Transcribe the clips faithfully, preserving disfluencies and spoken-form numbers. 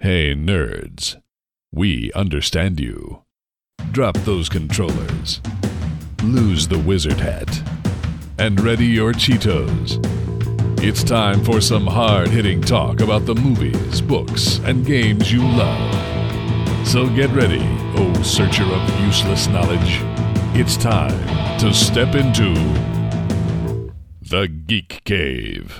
Hey, nerds. We understand you. Drop those controllers. Lose the wizard hat. And ready your Cheetos. It's time for some hard-hitting talk about the movies, books, and games you love. So get ready, oh searcher of useless knowledge. It's time to step into the Geek Cave.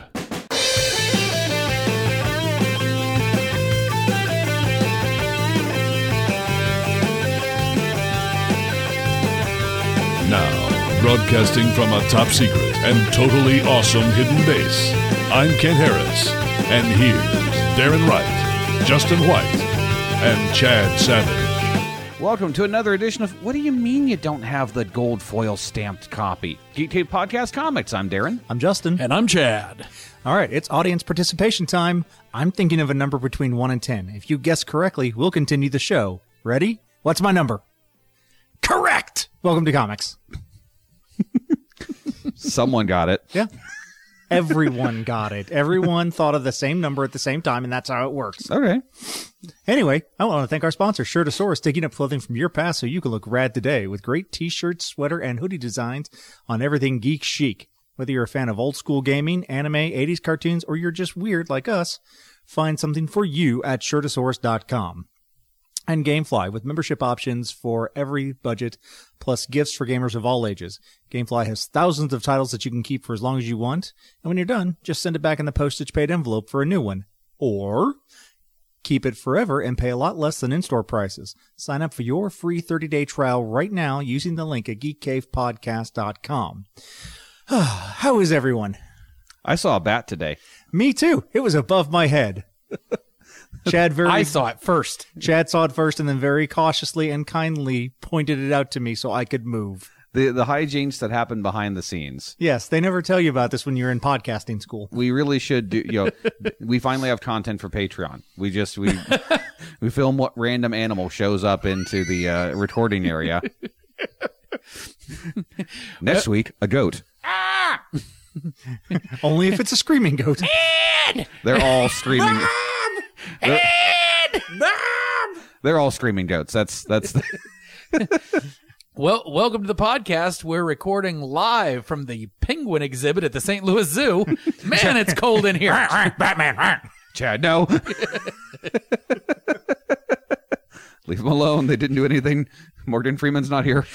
Now, broadcasting from a top secret and totally awesome hidden base, I'm Kent Harris, and here's Darren Wright, Justin White, and Chad Savage. Welcome to another edition of What Do You Mean You Don't Have the Gold Foil Stamped Copy? Geek Cave Podcast Comics. I'm Darren. I'm Justin. And I'm Chad. All right, it's audience participation time. I'm thinking of a number between one and ten. If you guess correctly, we'll continue the show. Ready? What's my number? Correct! Welcome to comics. Someone got it. Yeah. Everyone got it. Everyone thought of the same number at the same time, and that's how it works. Okay. Anyway, I want to thank our sponsor, Shirtosaurus, taking up clothing from your past so you can look rad today with great t-shirts, sweater, and hoodie designs on everything geek chic. Whether you're a fan of old school gaming, anime, eighties cartoons, or you're just weird like us, find something for you at Shirtosaurus dot com. And Gamefly, with membership options for every budget, plus gifts for gamers of all ages. Gamefly has thousands of titles that you can keep for as long as you want, and when you're done, just send it back in the postage-paid envelope for a new one. Or keep it forever and pay a lot less than in-store prices. Sign up for your free thirty-day trial right now using the link at geek cave podcast dot com. How is everyone? I saw a bat today. Me too. It was above my head. Chad very I saw it first. Chad saw it first and then very cautiously and kindly pointed it out to me so I could move. The the hijinks that happen behind the scenes. Yes, they never tell you about this when you're in podcasting school. We really should do, you know, we finally have content for Patreon. We just, we we film what random animal shows up into the uh, recording area. Next week, a goat. Ah! Only if it's a screaming goat. Ed! They're all screaming. Mom! They're, Ed! Mom! they're all screaming goats. That's, that's, the... Well, welcome to the podcast. We're recording live from the penguin exhibit at the Saint Louis Zoo. Man, it's cold in here. Batman. Chad, no. Leave them alone. They didn't do anything. Morgan Freeman's not here.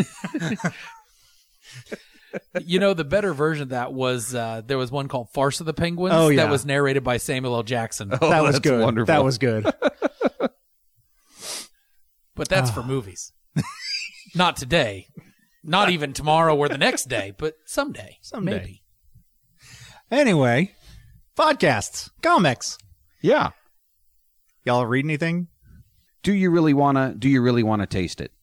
You know, the better version of that was, uh, there was one called Farce of the Penguins. Oh, yeah. That was narrated by Samuel L. Jackson. Oh, that was that's good. Wonderful. That was good. But that's for movies. Not today. Not even tomorrow or the next day, but someday. Someday. Maybe. Anyway, podcasts, comics. Yeah. Y'all read anything? Do you really wanna? Do you really wanna taste it?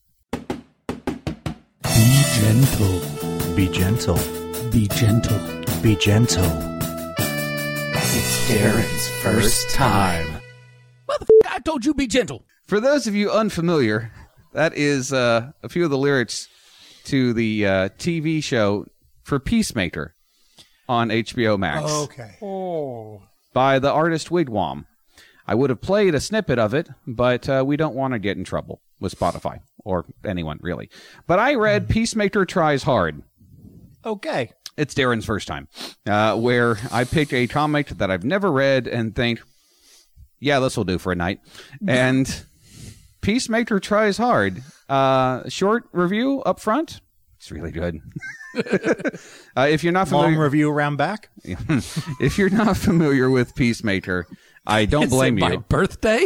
Be gentle. Be gentle. Be gentle. Be gentle. It's Darren's first time. Motherfucker, I told you be gentle. For those of you unfamiliar, that is uh, a few of the lyrics to the uh, T V show for Peacemaker on H B O Max. Okay. Oh. By the artist Wigwam. I would have played a snippet of it, but uh, we don't want to get in trouble with Spotify or anyone, really. But I read Peacemaker Tries Hard. Okay. It's Darren's first time, uh, where I picked a comic that I've never read and think, yeah, this will do for a night. And Peacemaker Tries Hard. Uh, short review up front. It's really good. uh, if you're not familiar, Long review around back. if you're not familiar with Peacemaker, I don't Is blame it my you. birthday?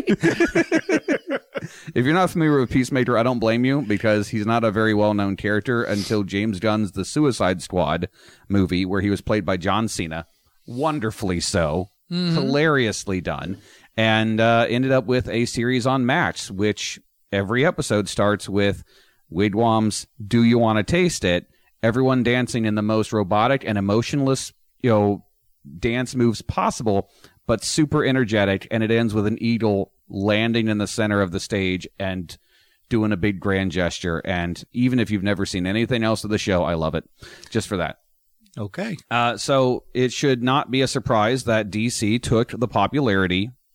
If you're not familiar with Peacemaker, I don't blame you because he's not a very well-known character until James Gunn's The Suicide Squad movie, where he was played by John Cena. Wonderfully so. Mm-hmm. Hilariously done. And uh, ended up with a series on Max, which every episode starts with Wigwam's Do You Want to Taste It? Everyone dancing in the most robotic and emotionless, you know, dance moves possible, but super energetic, and it ends with an eagle landing in the center of the stage and doing a big grand gesture. And even if you've never seen anything else of the show, I love it just for that. Okay. Uh, so it should not be a surprise that D C took the popularity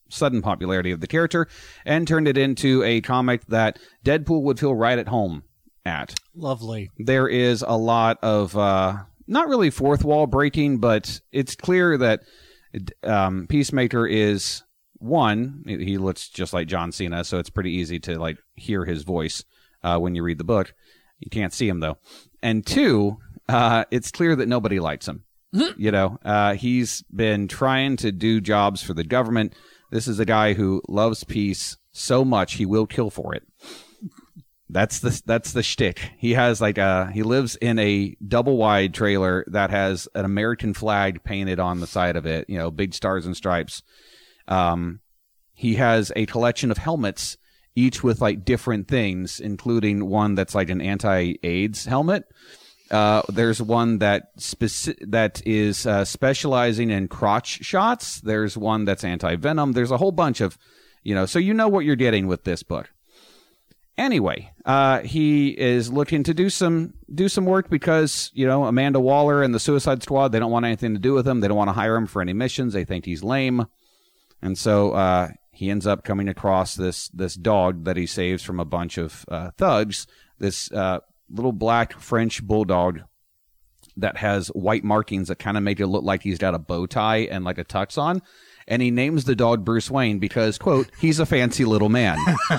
sudden popularity of the character and turned it into a comic that Deadpool would feel right at home at. Lovely. There is a lot of, uh, not really fourth wall breaking, but it's clear that um, Peacemaker is, one, he looks just like John Cena, so it's pretty easy to like hear his voice uh, when you read the book. You can't see him, though. And two, uh, it's clear that nobody likes him. You know, uh, he's been trying to do jobs for the government. This is a guy who loves peace so much he will kill for it. That's the that's the shtick. He has like a he lives in a double wide trailer that has an American flag painted on the side of it. You know, big stars and stripes. Um, he has a collection of helmets, each with like different things, including one that's like an anti-AIDS helmet. Uh, there's one that speci- that is uh, specializing in crotch shots. There's one that's anti-venom. There's a whole bunch of, you know, so you know what you're getting with this book. Anyway, uh, he is looking to do some do some work because, you know, Amanda Waller and the Suicide Squad, they don't want anything to do with him. They don't want to hire him for any missions. They think he's lame. And so uh, he ends up coming across this this dog that he saves from a bunch of uh, thugs, this uh little black French bulldog that has white markings that kind of make it look like he's got a bow tie and like a tux on. And he names the dog Bruce Wayne because, quote, he's a fancy little man.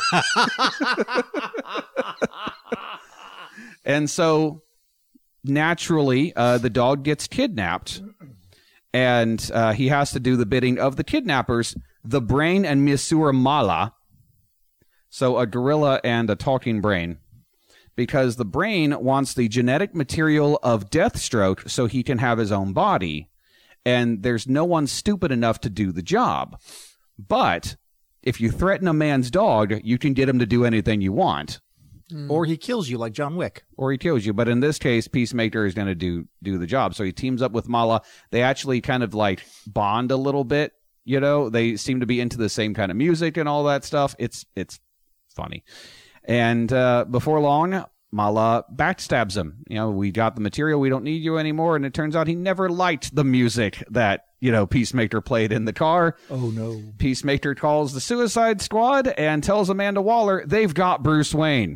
And so naturally, uh, the dog gets kidnapped and uh, he has to do the bidding of the kidnappers, the Brain and Monsieur Mala. So a gorilla and a talking brain. Because the Brain wants the genetic material of Deathstroke so he can have his own body. And there's no one stupid enough to do the job. But if you threaten a man's dog, you can get him to do anything you want. Or he kills you like John Wick. Or he kills you. But in this case, Peacemaker is going to do do the job. So he teams up with Mala. They actually kind of like bond a little bit. You know, they seem to be into the same kind of music and all that stuff. It's it's funny. And uh, before long, Mala backstabs him. You know, we got the material. We don't need you anymore. And it turns out he never liked the music that, you know, Peacemaker played in the car. Oh, no. Peacemaker calls the Suicide Squad and tells Amanda Waller they've got Bruce Wayne.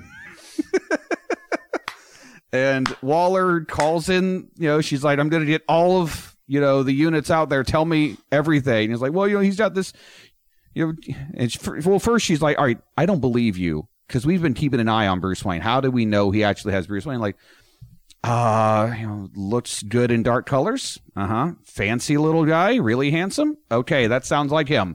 And Waller calls in, you know, she's like, I'm going to get all of, you know, the units out there. Tell me everything. And he's like, well, you know, he's got this. You know, and she, well, first she's like, all right, I don't believe you because we've been keeping an eye on Bruce Wayne. How do we know he actually has Bruce Wayne? Like, uh, you know, looks good in dark colors. Uh huh. Fancy little guy, really handsome. Okay, that sounds like him.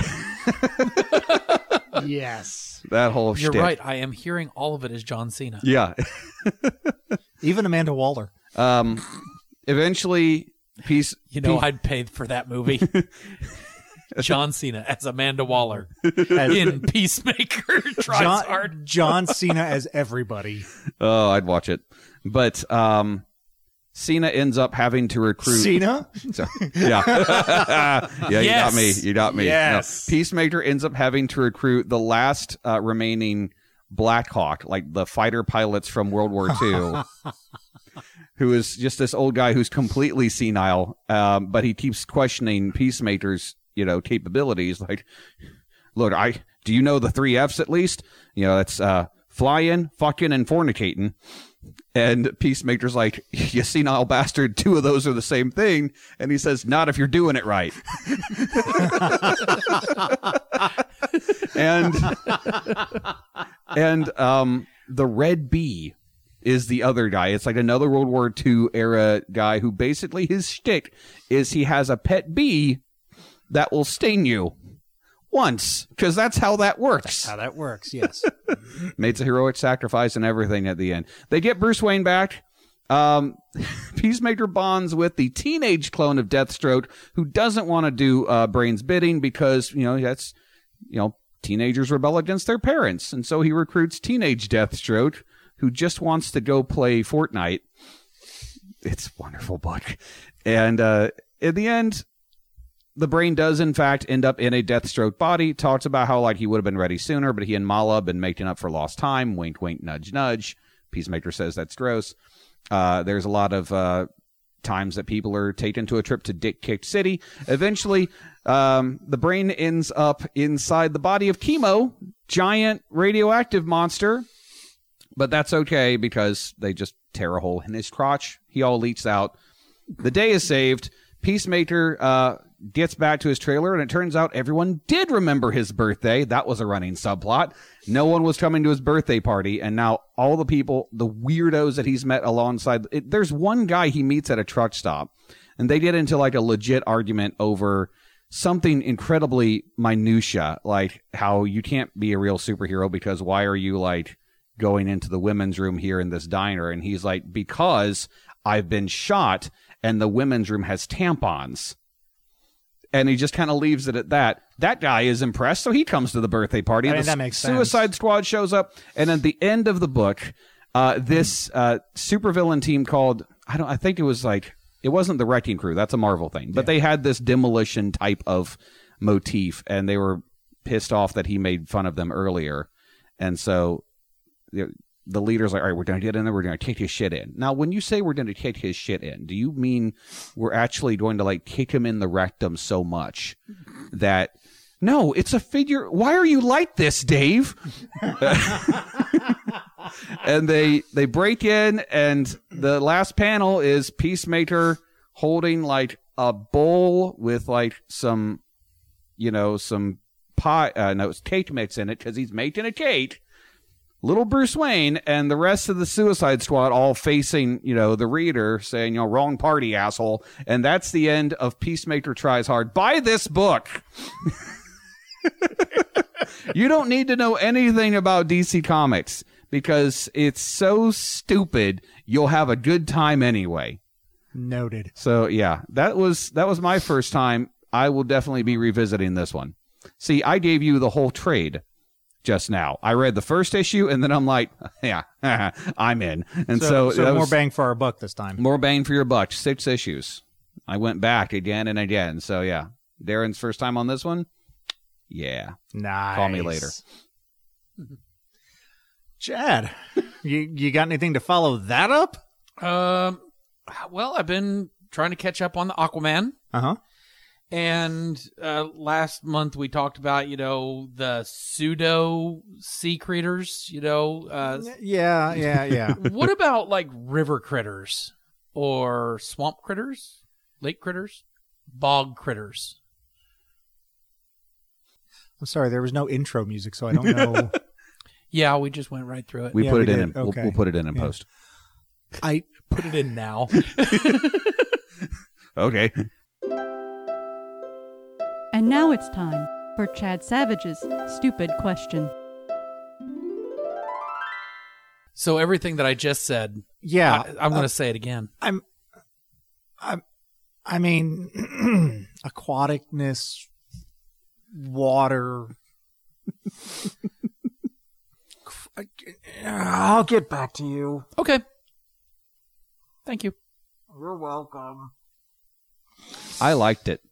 Yes. That whole You're shtick. right. I am hearing all of it as John Cena. Yeah. Even Amanda Waller. Um, eventually, Peace. You know, Pe- I'd pay for that movie. John Cena as Amanda Waller As in Peacemaker tries John, hard. John Cena as everybody. Oh, I'd watch it. But um, Cena ends up having to recruit. Cena? So, yeah. yeah, you Yes. got me. You got me. Yes. No, Peacemaker ends up having to recruit the last uh, remaining Black Hawk, like the fighter pilots from World War Two, who is just this old guy who's completely senile, um, but he keeps questioning Peacemaker's, you know, capabilities. Like, look, I do you know the three F's at least? You know, that's uh, flying, fucking, and fornicating. And Peacemaker's like, you senile bastard, two of those are the same thing. And he says, not if you're doing it right. and and um, the Red Bee is the other guy. It's like another World War Two era guy who basically his shtick is he has a pet bee that will sting you once, because that's how that works. How that works, yes. Makes a heroic sacrifice and everything at the end. They get Bruce Wayne back. Um, Peacemaker bonds with the teenage clone of Deathstroke, who doesn't want to do uh, Brain's bidding because, you know, that's, you know, teenagers rebel against their parents. And so he recruits teenage Deathstroke, who just wants to go play Fortnite. It's a wonderful book. And uh, in the end, the Brain does, in fact, end up in a Deathstroke body. Talks about how, like, he would have been ready sooner, but he and Mala have been making up for lost time. Wink, wink, nudge, nudge. Peacemaker says that's gross. Uh, there's a lot of uh, times that people are taken to a trip to Dick Kick City. Eventually, um, the brain ends up inside the body of Chemo, giant radioactive monster. But that's okay because they just tear a hole in his crotch. He all leaks out. The day is saved. Peacemaker uh, gets back to his trailer, and it turns out everyone did remember his birthday. That was a running subplot. No one was coming to his birthday party, and now all the people, the weirdos that he's met alongside, it, there's one guy he meets at a truck stop, and they get into like a legit argument over something incredibly minutia, like how you can't be a real superhero because why are you like going into the women's room here in this diner? And he's like, because I've been shot and the women's room has tampons. And he just kind of leaves it at that. That guy is impressed, so he comes to the birthday party. I mean, the that makes sense. Suicide Squad shows up, and at the end of the book, uh, this uh, supervillain team called, I don't, I think it was like, it wasn't the Wrecking Crew. That's a Marvel thing. But yeah. They had this demolition type of motif, and they were pissed off that he made fun of them earlier. And so the, the leader's like, all right, we're going to get in there. We're going to kick his shit in. Now, when you say we're going to kick his shit in, do you mean we're actually going to like kick him in the rectum so much that, no, it's a figure. Why are you like this, Dave? And they, they break in, and the last panel is Peacemaker holding like a bowl with like some, you know, some pie, uh, no, it's cake mix in it because he's making a cake. Little Bruce Wayne and the rest of the Suicide Squad all facing, you know, the reader saying, you know, wrong party, asshole. And that's the end of Peacemaker Tries Hard. Buy this book. You don't need to know anything about D C Comics because it's so stupid. You'll have a good time anyway. Noted. So, yeah, that was that was my first time. I will definitely be revisiting this one. See, I gave you the whole trade just now. I read the first issue, and then I'm like, yeah, I'm in. And so, so, so more was, bang for our buck this time. More bang for your buck. Six issues. I went back again and again. So, yeah. Darren's first time on this one? Yeah. Nice. Call me later. Chad, you, you got anything to follow that up? Um, well, I've been trying to catch up on the Aquaman. Uh-huh. And uh, last month we talked about, you know, the pseudo sea critters, you know. Uh, yeah, yeah, yeah. What about like river critters or swamp critters, lake critters, bog critters? I'm sorry, there was no intro music, so I don't know. Yeah, we just went right through it. We Yeah, put we it did. in. We'll, Okay. we'll put it in in Yeah. post. I put it in now. Okay. And now it's time for Chad Savage's Stupid Question. So everything that I just said, Yeah, I, I'm going to uh, say it again. I'm, I'm, I mean, aquaticness, water. I'll get back to you. Okay. Thank you. You're welcome. I liked it.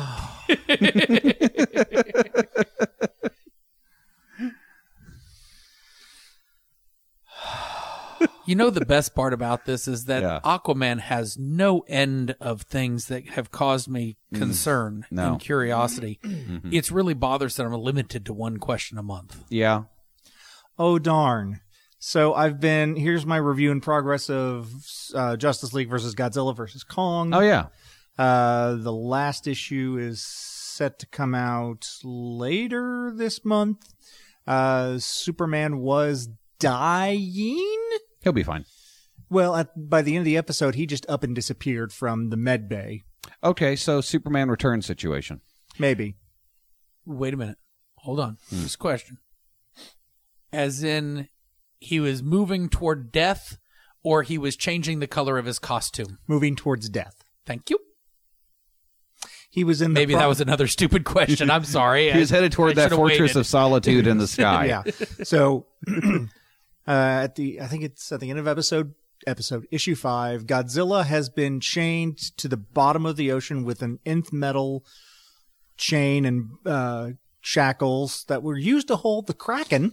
You know, the best part about this is that Yeah. Aquaman has no end of things that have caused me concern No. and curiosity. Mhm. It's really bothers that I'm limited to one question a month. Yeah. Oh, darn. So I've been, here's my review in progress of uh, Justice League versus Godzilla versus Kong. Oh, yeah. Uh, the last issue is set to come out later this month. Uh, Superman was dying. He'll be fine. Well, at, by the end of the episode, he just up and disappeared from the med bay. Okay, so Superman return situation. Maybe. Wait a minute. Hold on. This question. As in, he was moving toward death, or he was changing the color of his costume? Moving towards death. Thank you. He was in the Maybe pro- that was another stupid question. I'm sorry. He was I- headed toward I that should've fortress waited. of solitude in the sky. Yeah. So uh, at the I think it's at the end of episode episode issue five, Godzilla has been chained to the bottom of the ocean with an nth metal chain and uh, shackles that were used to hold the Kraken.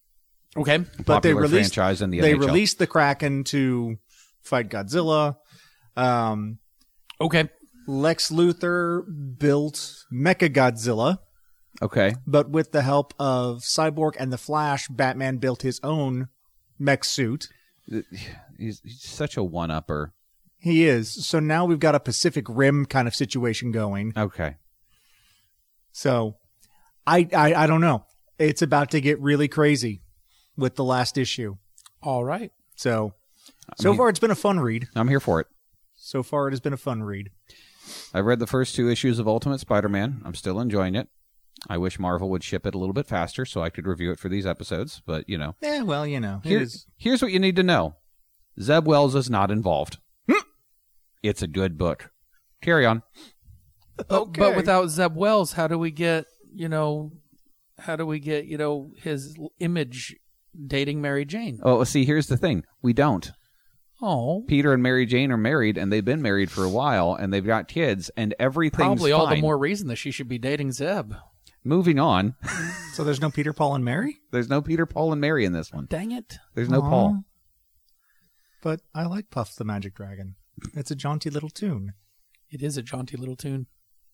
Okay. But they Popular released franchise in the they N H L. released the Kraken to fight Godzilla. Um, Okay. Lex Luthor built Mechagodzilla, Okay. but with the help of Cyborg and the Flash, Batman built his own mech suit. He's, he's such a one-upper. He is. So now we've got a Pacific Rim kind of situation going. Okay. So I, I I don't know. It's about to get really crazy with the last issue. All right. So so mean- far it's been a fun read. I'm here for it. So far it has been a fun read. I've read the first two issues of Ultimate Spider-Man. I'm still enjoying it. I wish Marvel would ship it a little bit faster so I could review it for these episodes, but, you know. Yeah, well, you know. Here- it is. Here's what you need to know. Zeb Wells is not involved. It's a good book. Carry on. Okay. But without Zeb Wells, how do we get, you know, how do we get, you know, his image dating Mary Jane? Oh, see, here's the thing. We don't. Oh, Peter and Mary Jane are married, and they've been married for a while, and they've got kids, and everything's probably all the fine. more reason that she should be dating Zeb. Moving on. So there's no Peter, Paul, and Mary? There's no Peter, Paul, and Mary in this one. Dang it. There's no Aw. Paul. But I like Puff the Magic Dragon. It's a jaunty little tune. It is a jaunty little tune.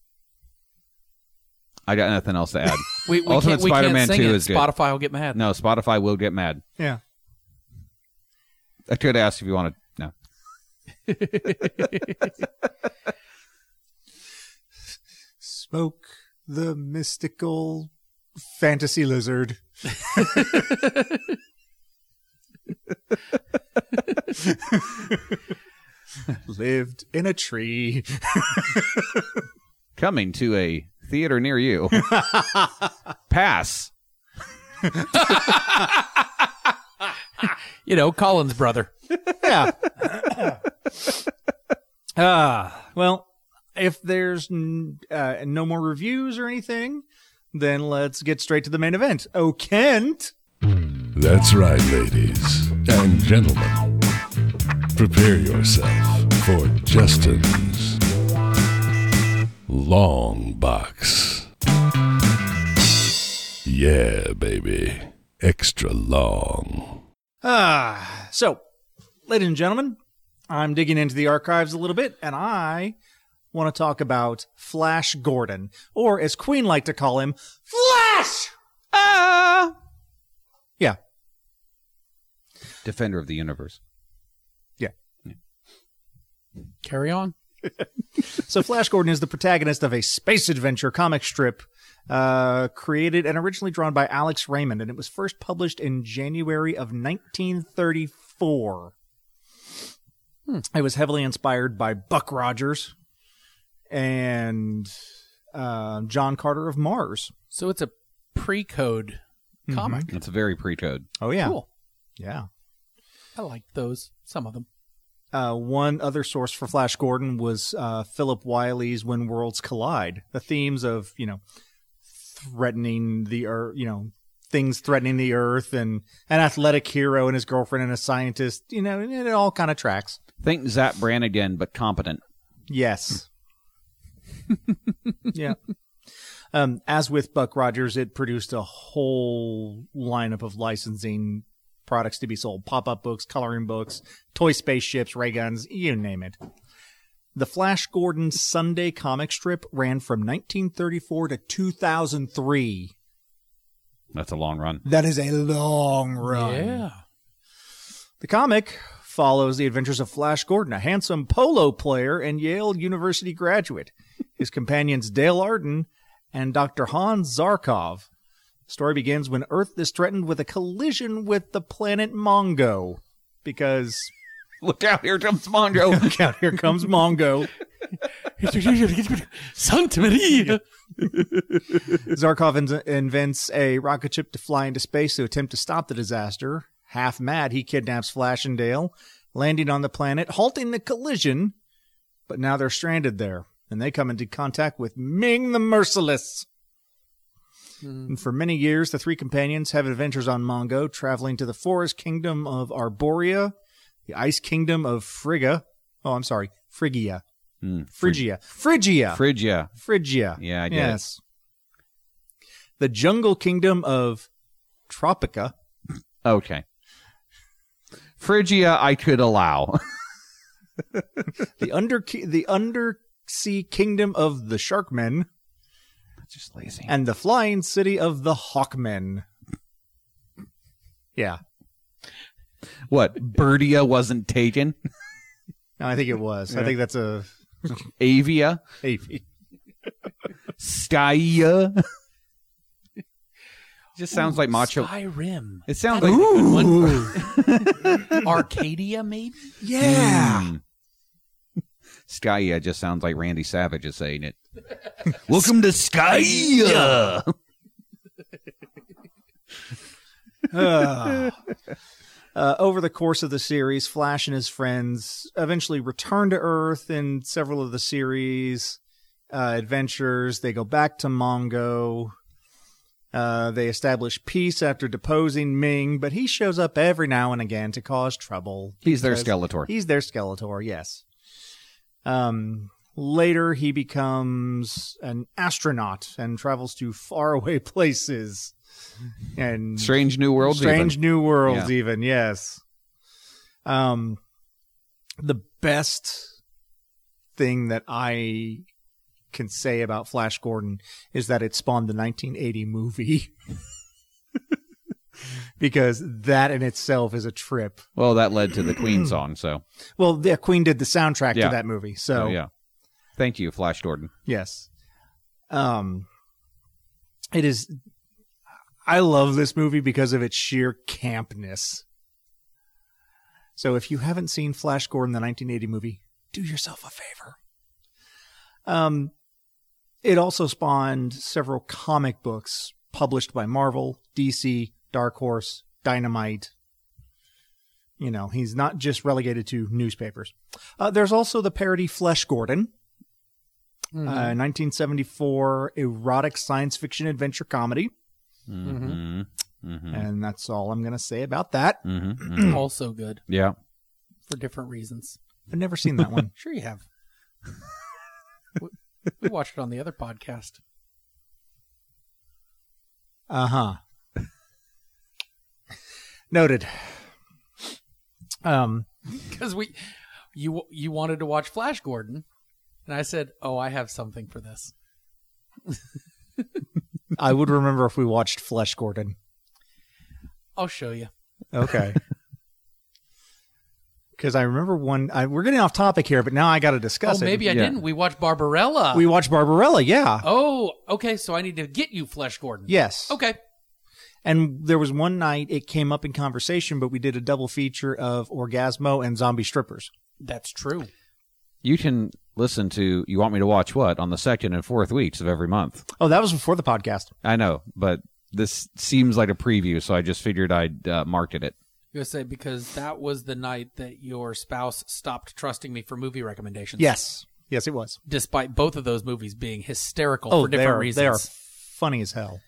I got nothing else to add. We, we Ultimate can't, we Spider-Man can't sing two it. is good. Spotify will get mad. No, Spotify will get mad. Yeah. I could ask if you want to. No. Smoke the mystical fantasy lizard. Lived in a tree. Coming to a theater near you. Pass. You know, Colin's brother. Yeah. Ah, well, if there's n- uh, no more reviews or anything, then let's get straight to the main event. Oh, Kent. That's right, ladies and gentlemen. Prepare yourself for Justin's Long Box. Yeah, baby. Extra long. Ah, so, ladies and gentlemen, I'm digging into the archives a little bit, and I want to talk about Flash Gordon, or as Queen liked to call him, Flash! Ah! Yeah, Defender of the universe. yeah. Carry on. So Flash Gordon is the protagonist of a space adventure comic strip uh, created and originally drawn by Alex Raymond, and it was first published in January of nineteen thirty-four. Hmm. It was heavily inspired by Buck Rogers and uh, John Carter of Mars. So it's a pre-code comic. It's a very pre-code. Oh, yeah. Cool. Yeah. I like those. Some of them. Uh, one other source for Flash Gordon was uh, Philip Wiley's When Worlds Collide. The themes of, you know, threatening the earth, you know, things threatening the earth, and an athletic hero and his girlfriend and a scientist, you know, it all kind of tracks. Think Zap Brannigan, but competent. Yes. Yeah. Um, as with Buck Rogers, it produced a whole lineup of licensing products to be sold. Pop-up books, coloring books, toy spaceships, ray guns, you name it. The Flash Gordon Sunday comic strip ran from nineteen thirty-four to two thousand three. That's a long run. That is a long run. Yeah. The comic follows the adventures of Flash Gordon, a handsome polo player and Yale University graduate. His companions Dale Arden and Doctor Hans Zarkov. The story begins when Earth is threatened with a collision with the planet Mongo. Because, Look out, here comes Mongo. look out, here comes Mongo. Santa Maria. Zarkov in- invents a rocket ship to fly into space to attempt to stop the disaster. Half mad, he kidnaps Flash and Dale, landing on the planet, halting the collision. But now they're stranded there, and they come into contact with Ming the Merciless. And for many years, the three companions have adventures on Mongo, traveling to the forest kingdom of Arborea, the ice kingdom of Frigga. Oh, I'm sorry, Phrygia. Hmm, Phrygia. Phrygia. Phrygia. Phrygia. Yeah, I get it. yes. The jungle kingdom of Tropica. Okay. Phrygia, I could allow. the under the undersea kingdom of the Sharkmen, Just lazy. and the flying city of the Hawkmen. Yeah, What? Birdia wasn't taken? no, I think it was. I think that's a Avia? a Skya? Just sounds like macho. Skyrim. It sounds That'd like be a good one. Arcadia, maybe? yeah. Mm. Skya just sounds like Randy Savage is saying it. Welcome to Skya. Uh, uh, over the course of the series, Flash and his friends eventually return to Earth in several of the series uh, adventures. They go back to Mongo. Uh, they establish peace after deposing Ming, but he shows up every now and again to cause trouble. He's their because Skeletor. He's their Skeletor, yes. Um, later, he becomes an astronaut and travels to faraway places. And Strange New Worlds. Strange even. New Worlds, Yeah. even, yes. Um, the best thing that I can say about Flash Gordon is that it spawned the nineteen eighty movie. Because that in itself is a trip. Well, that led to the Queen song, so. Well, the Queen did the soundtrack Yeah. to that movie, so so yeah. Thank you, Flash Gordon. yes. Um, it is. I love this movie because of its sheer campness. So if you haven't seen Flash Gordon, the nineteen eighty movie, do yourself a favor. Um, it also spawned several comic books published by Marvel, D C, Dark Horse, Dynamite. You know, he's not just relegated to newspapers. Uh, there's also the parody Flesh Gordon, Mm-hmm. uh, nineteen seventy-four erotic science fiction adventure comedy. Mm-hmm. Mm-hmm. And that's all I'm going to say about that. Mm-hmm. Also good Yeah. for different reasons. I've never seen that one. Sure you have. we, we watched it on the other podcast. Uh-huh. Noted. Um, Because we, you you wanted to watch Flash Gordon, and I said, "Oh, I have something for this." I would remember if we watched Flesh Gordon. I'll show you. Okay. Because I remember one. I, we're getting off topic here, but now I got to discuss Oh, it. maybe I Yeah. didn't. We watched Barbarella. We watched Barbarella, yeah. oh, okay. So I need to get you Flesh Gordon. Yes. Okay. And there was one night it came up in conversation, but we did a double feature of Orgasmo and Zombie Strippers. That's true. You can listen to You Want Me to Watch What on the second and fourth weeks of every month. Oh, that was before the podcast. I know, but this seems like a preview, so I just figured I'd uh, market it. You say because that was the night that your spouse stopped trusting me for movie recommendations. Yes. Yes, it was. Despite both of those movies being hysterical Oh, for they different are, reasons. they are funny as hell.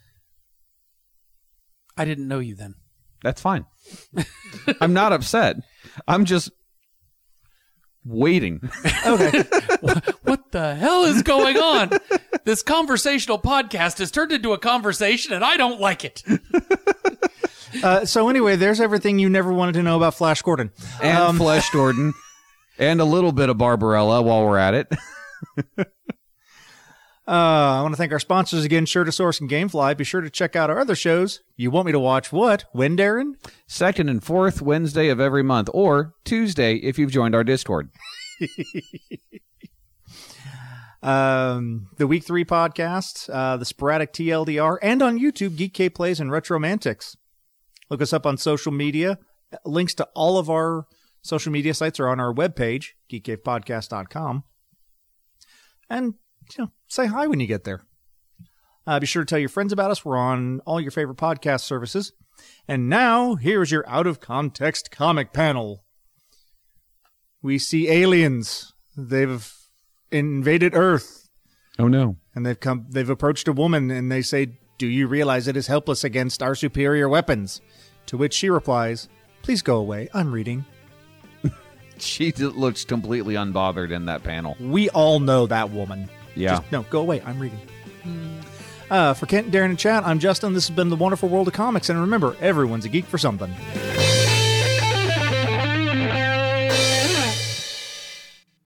I didn't know you then. That's fine. I'm not upset. I'm just waiting. Okay. What the hell is going on? This conversational podcast has turned into a conversation, and I don't like it. uh, so anyway, there's everything you never wanted to know about Flash Gordon. And Um, Flesh Gordon. And a little bit of Barbarella while we're at it. Uh, I want to thank our sponsors again, Shirtosaurus and Gamefly. Be sure to check out our other shows. You want me to watch what? When, Darren? Second and fourth Wednesday of every month, or Tuesday if you've joined our Discord. Um, the Week three podcast, uh, the Sporadic T L D R, and on YouTube, Geek K Plays and Retromantics. Look us up on social media. Links to all of our social media sites are on our webpage, geek cave podcast dot com. And, you know, say hi when you get there. Uh, be sure to tell your friends about us. We're on all your favorite podcast services. And now, here's your out-of-context comic panel. We see aliens. They've invaded Earth, Oh, no. and they've come. They've approached a woman, and they say, "Do you realize it is helpless against our superior weapons?" To which she replies, "Please go away. I'm reading." She d- looks completely unbothered in that panel. We all know that woman. Yeah. Just, no, go away. I'm reading. Uh, for Kent, Darren, and Chad, I'm Justin. This has been The Wonderful World of Comics. And remember, everyone's a geek for something.